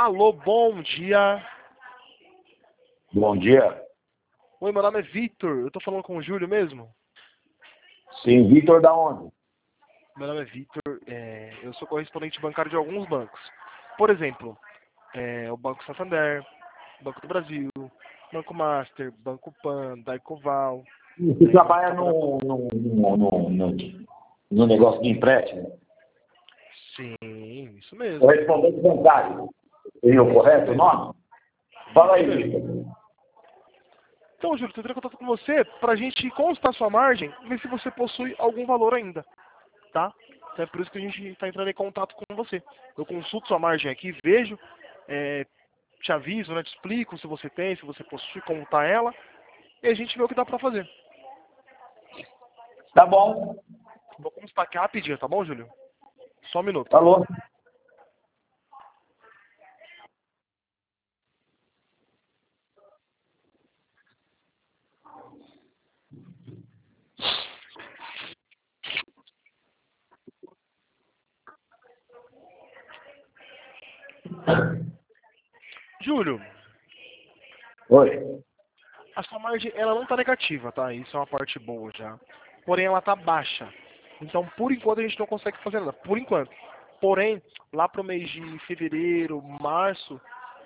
Alô, bom dia. Bom dia. Oi, meu nome é Vitor. Eu tô falando com o Júlio mesmo? Sim, Vitor da onde? Meu nome é Vitor. Eu sou correspondente bancário de alguns bancos. Por exemplo, o Banco Santander, Banco do Brasil, Banco Master, Banco Pan, Daicoval. Você trabalha no negócio de empréstimo? Sim, isso mesmo. Correspondente bancário. Seria o correto o nome? Fala aí, Vitor. Então, Júlio, eu teria contato com você pra gente constar sua margem, ver se você possui algum valor ainda, tá? Então é por isso que a gente está entrando em contato com você. Eu consulto sua margem aqui, vejo, te aviso, né, te explico se você tem, se você possui, como tá ela, e a gente vê o que dá pra fazer. Tá bom. Vou constar aqui rapidinho, tá bom, Júlio? Só um minuto. Falou. Júlio, Oi. a sua margem, ela não tá negativa, tá? Isso é uma parte boa já. Porém, ela tá baixa. Então, por enquanto, a gente não consegue fazer nada. Por enquanto. Porém, lá pro mês de fevereiro, março,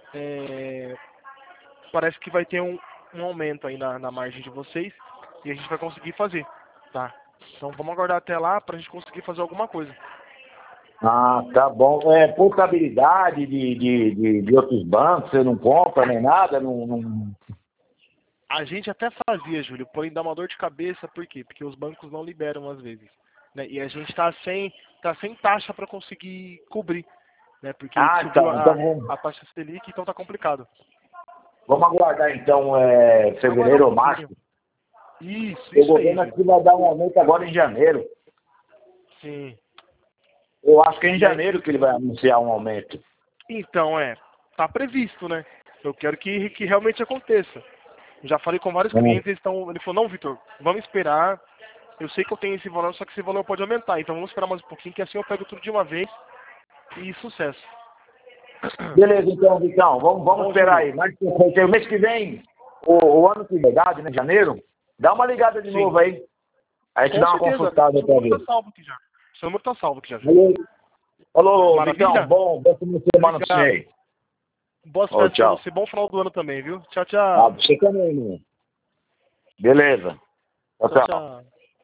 parece que vai ter um aumento aí na margem de vocês e a gente vai conseguir fazer, tá? Então vamos aguardar até lá pra gente conseguir fazer alguma coisa. Ah, tá bom. Portabilidade de outros bancos, você não compra nem nada? Não... A gente até fazia, Júlio, porém dá uma dor de cabeça, por quê? Porque os bancos não liberam às vezes, né? E a gente tá sem taxa para conseguir cobrir, né? Porque Ah, subiu então, a taxa Selic, então tá complicado. vamos aguardar então Aguardar um fevereiro ou março. pouquinho. Isso, O isso aí, governo aqui Júlio. vai dar um aumento agora em janeiro. Sim. Eu acho que é em E aí, janeiro que ele vai anunciar um aumento. então, tá previsto, né? Eu quero que realmente aconteça. Já falei com vários clientes, ele falou, não, Vitor, vamos esperar. Eu sei que eu tenho esse valor, só que esse valor pode aumentar. Então vamos esperar mais um pouquinho, que assim eu pego tudo de uma vez e sucesso. Beleza, então, Vitão, vamos Bom, esperar Júlio? aí. Mas o mês que vem, o ano que vem, né, janeiro, dá uma ligada de Sim, novo aí. A gente com dá uma certeza. consultada Seu pra número ver. tá salvo aqui já. Seu número tá salvo aqui já, Júlio. Valeu. Falou, Vitão, Maravilha? bom fim de semana pra você Obrigado. aí. Boas Ô, festas pra tchau. você. Bom final do ano também, viu? Tchau, Ah, tchau. pra você também, meu. Beleza. Tchau, Tchau, tchau. tchau.